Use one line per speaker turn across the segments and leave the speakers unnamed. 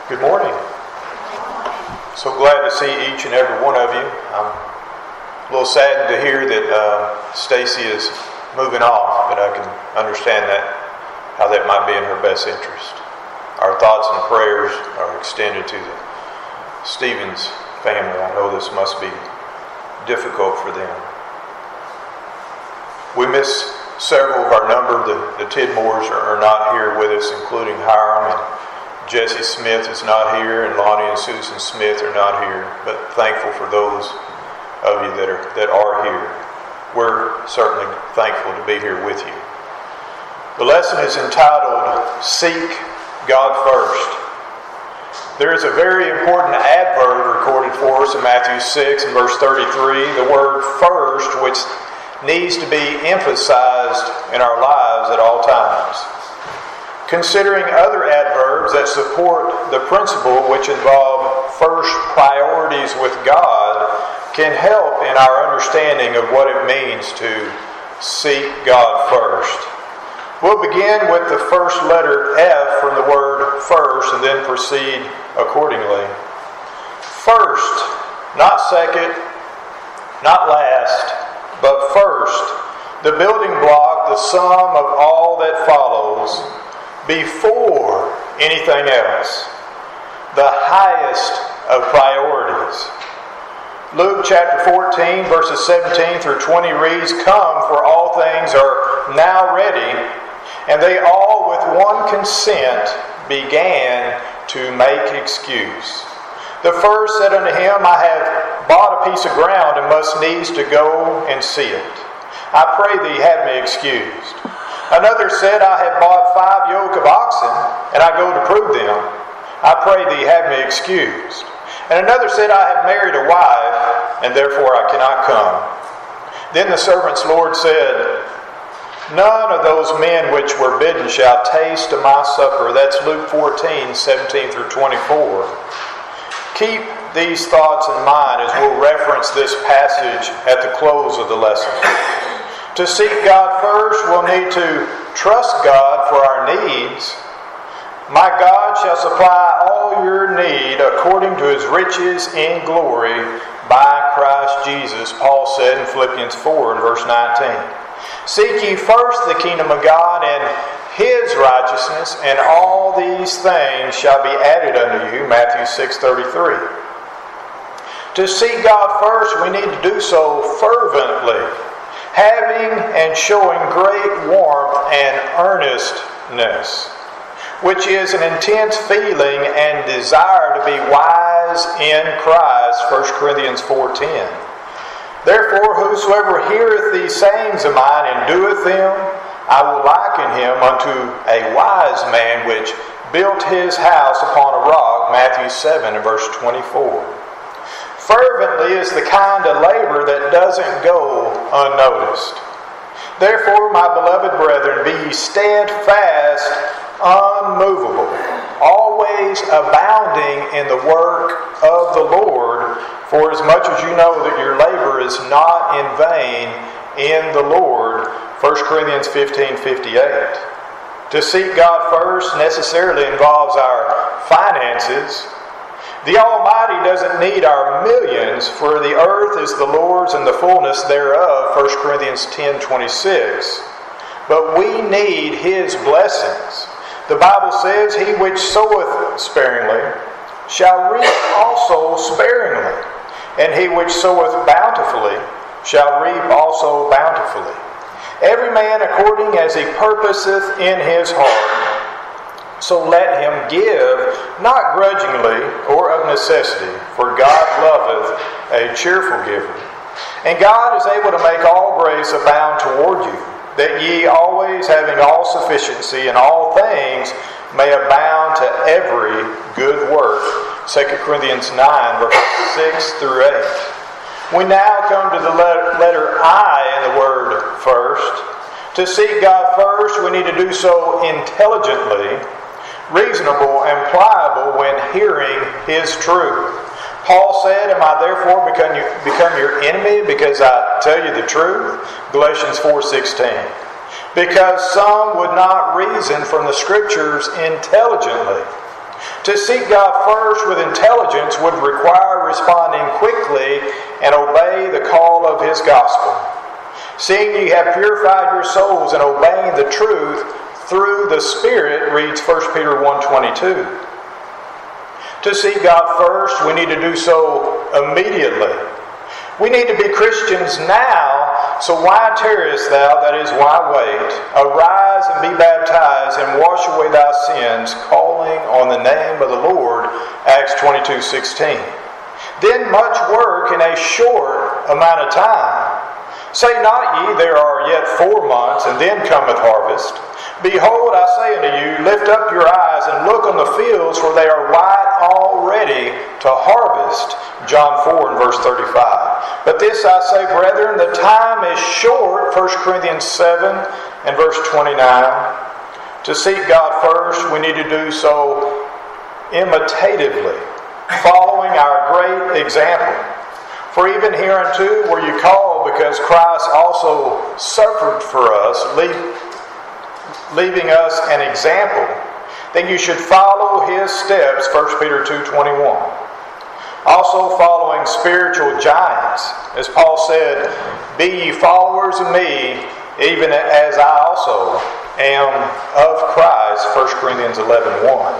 Good morning. So glad to see each and every one of you. I'm a little saddened to hear that Stacy is moving off, but I can understand how that might be in her best interest. Our thoughts and prayers are extended to the Stevens family. I know this must be difficult for them. We miss several of our number. The Tidmores are not here with us, including Hiram, and Jesse Smith is not here, and Lonnie and Susan Smith are not here, but thankful for those of you that are here. We're certainly thankful to be here with you. The lesson is entitled, Seek God First. There is a very important adverb recorded for us in Matthew 6 and verse 33, the word first, which needs to be emphasized in our lives at all times. Considering other adverbs that support the principle which involve first priorities with God can help in our understanding of what it means to seek God first. We'll begin with the first letter F from the word first and then proceed accordingly. First, not second, not last, but first, the building block, the sum of all that follows, before anything else, the highest of priorities. Luke chapter 14 verses 17 through 20 reads, Come, for all things are now ready, and they all with one consent began to make excuse. The first said unto him, I have bought a piece of ground and must needs to go and see it. I pray thee have me excused. Another said, I have bought 5 yoke of oxen, and I go to prove them. I pray thee have me excused. And another said, I have married a wife, and therefore I cannot come. Then the servant's Lord said, None of those men which were bidden shall taste of my supper. That's Luke 14, 17 through 24. Keep these thoughts in mind as we'll reference this passage at the close of the lesson. To seek God first, we'll need to trust God for our needs. My God shall supply all your need according to His riches in glory by Christ Jesus, Paul said in Philippians 4 and verse 19. Seek ye first the kingdom of God and His righteousness, and all these things shall be added unto you, Matthew 6:33. To seek God first, we need to do so fervently, having and showing great warmth and earnestness, which is an intense feeling and desire to be wise in Christ, 1 Corinthians 4:10. Therefore, whosoever heareth these sayings of mine and doeth them, I will liken him unto a wise man which built his house upon a rock, Matthew 7 and verse 24. Fervently is the kind of labor that doesn't go unnoticed. Therefore, my beloved brethren, be ye steadfast, unmovable, always abounding in the work of the Lord, for as much as you know that your labor is not in vain in the Lord, 1 Corinthians 15:58. To seek God first necessarily involves our finances. The Almighty doesn't need our millions, for the earth is the Lord's and the fullness thereof, 1 Corinthians 10:26. But we need His blessings. The Bible says, He which soweth sparingly shall reap also sparingly, and he which soweth bountifully shall reap also bountifully. Every man according as he purposeth in his heart, so let him give, not grudgingly or of necessity, for God loveth a cheerful giver. And God is able to make all grace abound toward you, that ye always having all sufficiency in all things may abound to every good work. 2 Corinthians 9, verses 6 through 8. We now come to the letter I in the word first. To seek God first, we need to do so intelligently, reasonable and pliable when hearing His truth. Paul said, Am I therefore become your enemy because I tell you the truth? Galatians 4:16. Because some would not reason from the Scriptures intelligently. To seek God first with intelligence would require responding quickly and obey the call of His gospel. Seeing ye have purified your souls and obeying the truth through the Spirit, reads 1 Peter 1:22. To seek God first, we need to do so immediately. We need to be Christians now, so why tarriest thou, that is, why wait? Arise and be baptized and wash away thy sins, calling on the name of the Lord, Acts 22:16. Then much work in a short amount of time. Say not ye, there are yet 4 months, and then cometh harvest. Behold, I say unto you, lift up your eyes and look on the fields, for they are white already to harvest. John 4 and verse 35. But this I say, brethren, the time is short. 1 Corinthians 7 and verse 29. To seek God first, we need to do so imitatively, following our great example. For even hereunto were you called, because Christ also suffered for us, leaving us an example, that you should follow His steps, 1 Peter 2:21. Also following spiritual giants, as Paul said, be ye followers of me, even as I also am of Christ, 1 Corinthians 11:1.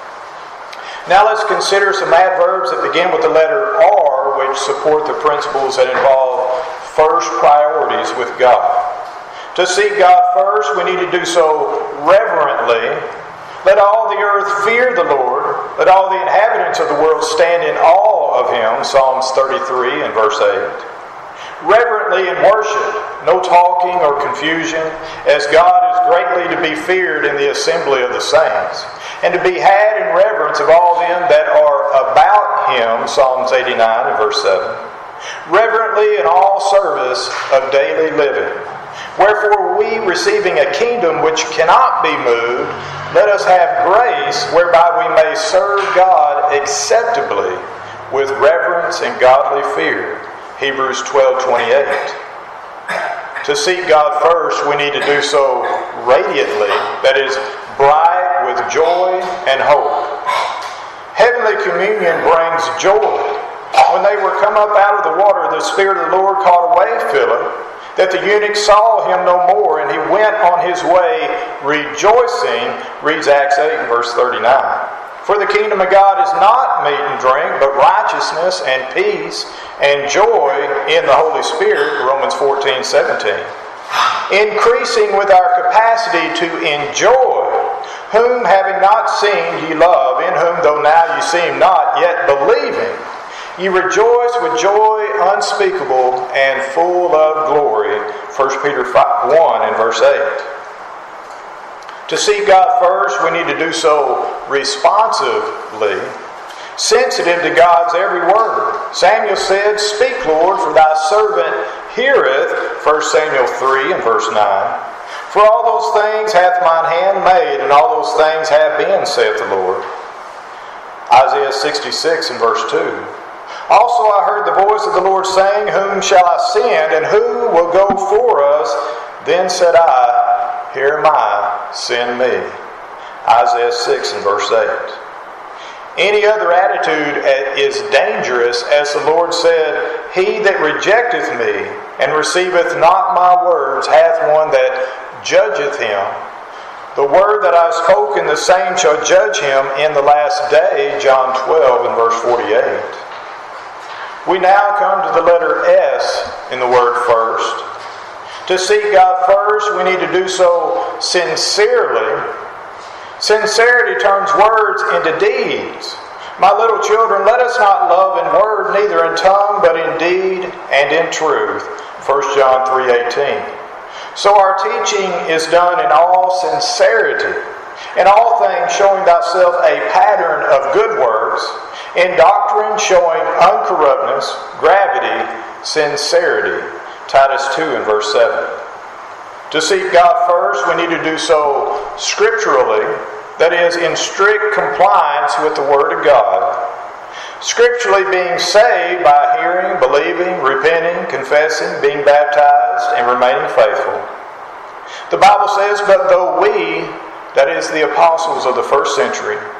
Now let's consider some adverbs that begin with the letter R, which support the principles that involve first priorities with God. To seek God first, we need to do so reverently. Let all the earth fear the Lord. Let all the inhabitants of the world stand in awe of Him, Psalms 33 and verse 8. Reverently in worship, no talking or confusion, as God is greatly to be feared in the assembly of the saints, and to be had in reverence of all them that are about Him, Psalms 89 and verse 7. Reverently in all service of daily living. Wherefore we, receiving a kingdom which cannot be moved, let us have grace whereby we may serve God acceptably with reverence and godly fear. Hebrews 12:28. To seek God first, we need to do so radiantly, that is, bright with joy and hope. Heavenly communion brings joy. When they were come up out of the water, the Spirit of the Lord called away Philip, that the eunuch saw him no more, and he went on his way rejoicing, reads Acts 8 verse 39. For the kingdom of God is not meat and drink, but righteousness and peace and joy in the Holy Spirit, Romans 14:17. Increasing with our capacity to enjoy, whom having not seen ye love, in whom though now ye see him not, yet believing, ye rejoice with joy unspeakable and full of glory. 1 Peter 1 and verse 8. To seek God first, we need to do so responsively, sensitive to God's every word. Samuel said, Speak, Lord, for thy servant heareth. 1 Samuel 3 and verse 9. For all those things hath mine hand made, and all those things have been, saith the Lord. Isaiah 66 and verse 2. Also I heard the voice of the Lord saying, Whom shall I send, and who will go for us? Then said I, Here am I, send me. Isaiah 6 and verse 8. Any other attitude is dangerous, as the Lord said, He that rejecteth me, and receiveth not my words, hath one that judgeth him. The word that I have spoken, the same shall judge him in the last day, John 12 and verse 48. We now come to the letter S in the word first. To seek God first, we need to do so sincerely. Sincerity turns words into deeds. My little children, let us not love in word, neither in tongue, but in deed and in truth. 1 John 3:18. So our teaching is done in all sincerity, in all things showing thyself a pattern of good works, in doctrine showing uncorruptness, gravity, sincerity. Titus 2 and verse 7. To seek God first, we need to do so scripturally, that is, in strict compliance with the Word of God. Scripturally being saved by hearing, believing, repenting, confessing, being baptized, and remaining faithful. The Bible says, But though we, that is the apostles of the first century,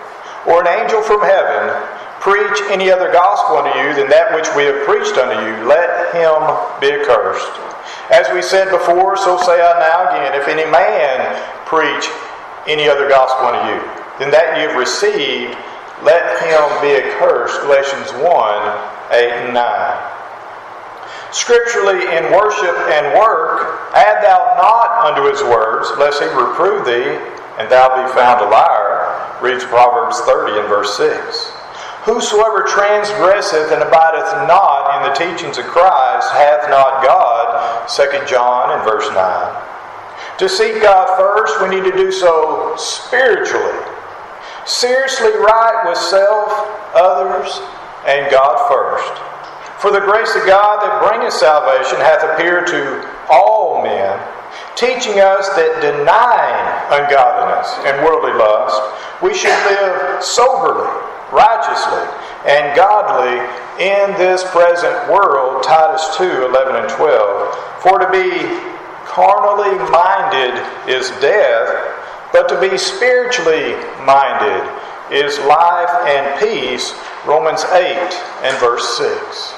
or an angel from heaven preach any other gospel unto you than that which we have preached unto you, let him be accursed. As we said before, so say I now again, if any man preach any other gospel unto you than that ye have received, let him be accursed. Galatians 1:8 and 9. Scripturally, in worship and work, add thou not unto his words, lest he reprove thee, and thou be found a liar, reads Proverbs 30 and verse 6. Whosoever transgresseth and abideth not in the teachings of Christ hath not God, 2 John and verse 9. To seek God first, we need to do so spiritually. Seriously right with self, others, and God first. For the grace of God that bringeth salvation hath appeared to all men, teaching us that denying ungodliness and worldly lust, we should live soberly, righteously, and godly in this present world. Titus 2:11 and 12. For to be carnally minded is death, but to be spiritually minded is life and peace. Romans 8 and verse 6.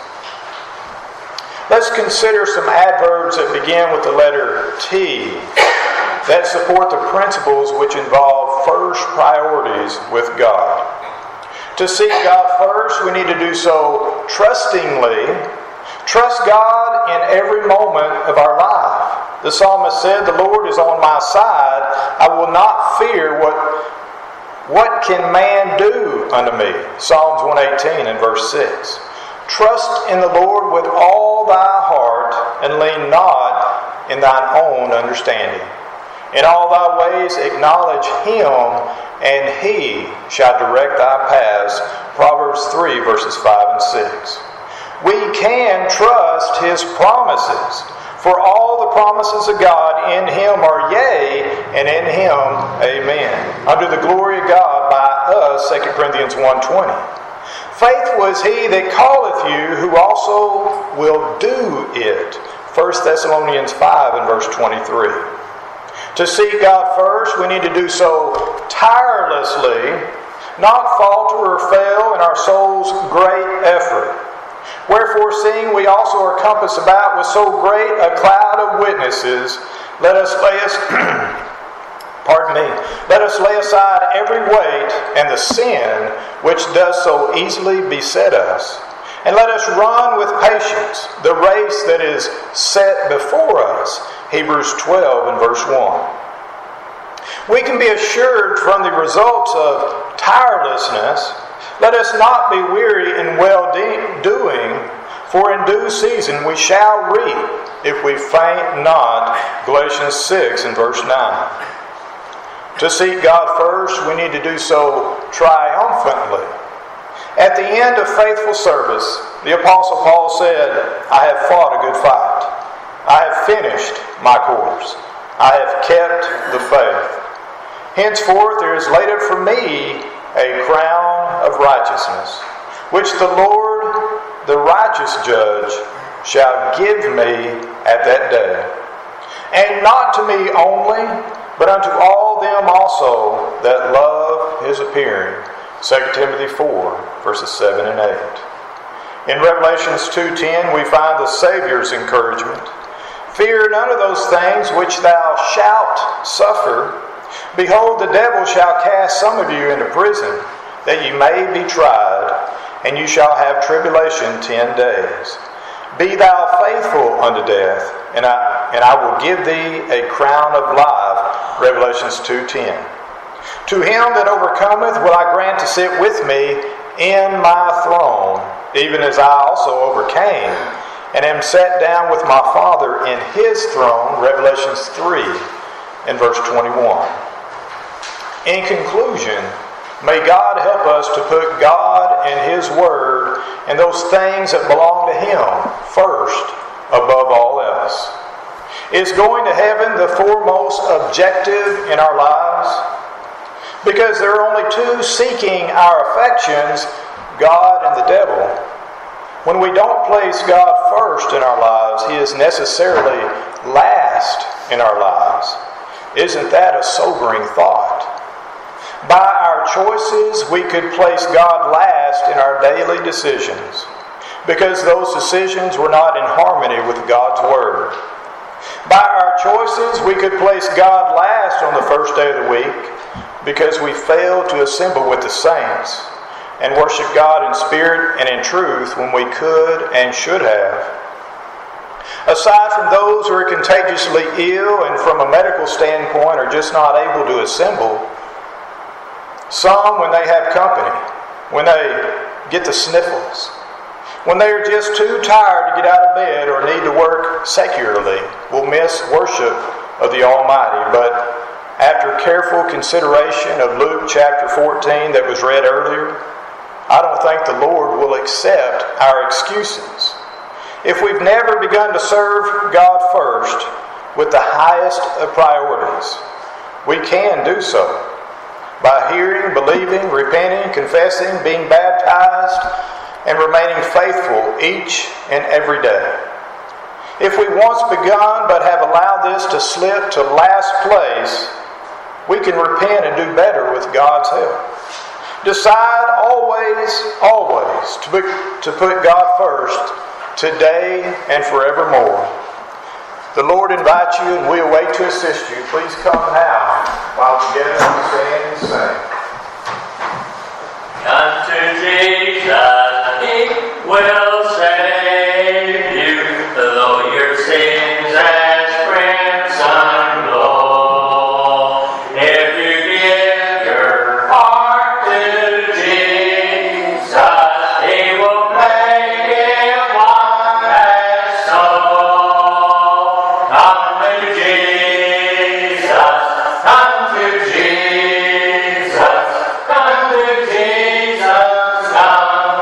Let's consider some adverbs that begin with the letter T that support the principles which involve first priorities with God. To seek God first, we need to do so trustingly. Trust God in every moment of our life. The psalmist said, "The Lord is on my side. I will not fear what can man do unto me?" Psalms 118 and verse 6. Trust in the Lord with all thy heart, and lean not in thine own understanding. In all thy ways acknowledge him, and he shall direct thy paths. Proverbs 3 verses 5 and 6. We can trust his promises, for all the promises of God in him are yea, and in him amen, unto the glory of God by us. 2 Corinthians 1:20. Faithful is he that calleth you, who also will do it. 1 Thessalonians 5 and verse 23. To seek God first, we need to do so tirelessly, not falter or fail in our soul's great effort. Wherefore, seeing we also are compassed about with so great a cloud of witnesses, let us lay aside every weight and the sin which does so easily beset us, and let us run with patience the race that is set before us. Hebrews 12 and verse 1. We can be assured from the results of tirelessness. Let us not be weary in well-doing, for in due season we shall reap if we faint not. Galatians 6 and verse 9. To seek God first, we need to do so triumphantly. At the end of faithful service, the Apostle Paul said, "I have fought a good fight. I have finished my course. I have kept the faith. Henceforth there is laid up for me a crown of righteousness, which the Lord, the righteous judge, shall give me at that day. And not to me only, but unto all them also that love his appearing." 2 Timothy 4, verses 7 and 8. In Revelations 2:10, we find the Savior's encouragement. "Fear none of those things which thou shalt suffer. Behold, the devil shall cast some of you into prison, that ye may be tried, and you shall have tribulation 10 days. Be thou faithful unto death, and I will give thee a crown of life." Revelations 2:10. "To him that overcometh will I grant to sit with me in my throne, even as I also overcame, and am set down with my Father in his throne." Revelations 3 and verse 21. In conclusion, may God help us to put God and his word and those things that belong to him first above all else. Is going to heaven the foremost objective in our lives? Because there are only two seeking our affections, God and the devil. When we don't place God first in our lives, he is necessarily last in our lives. Isn't that a sobering thought? By our choices, we could place God last in our daily decisions because those decisions were not in harmony with God's Word. By our choices, we could place God last on the first day of the week because we failed to assemble with the saints and worship God in spirit and in truth when we could and should have. Aside from those who are contagiously ill and from a medical standpoint are just not able to assemble, some, when they have company, when they get the sniffles, when they are just too tired to get out of bed or need to work secularly, will miss worship of the Almighty. But after careful consideration of Luke chapter 14 that was read earlier, I don't think the Lord will accept our excuses. If we've never begun to serve God first with the highest of priorities, we can do so by hearing, believing, repenting, confessing, being baptized, and remaining faithful each and every day. If we once begun but have allowed this to slip to last place, we can repent and do better with God's help. Decide always to put God first, today and forevermore. The Lord invites you and we await to assist you. Please come now while together we stand and sing.
Unto Jesus He will save you, though your sins as crimson glow. If you give your heart to Jesus, He will make it white as snow. Come to Jesus, come to Jesus, come to Jesus, come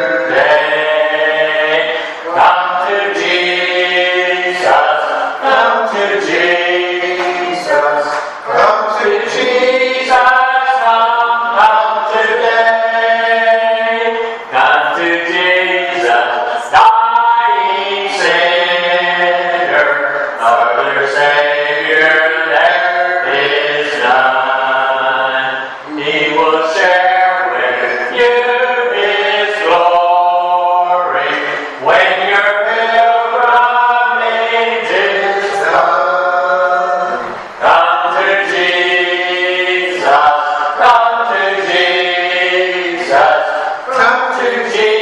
today. Come to Jesus, come to Jesus, come to Jesus, come today. Come to Jesus, dying sinner, other Savior there is none. He will share with you His glory when your pilgrimage is done. Come to Jesus, come to Jesus, come to Jesus.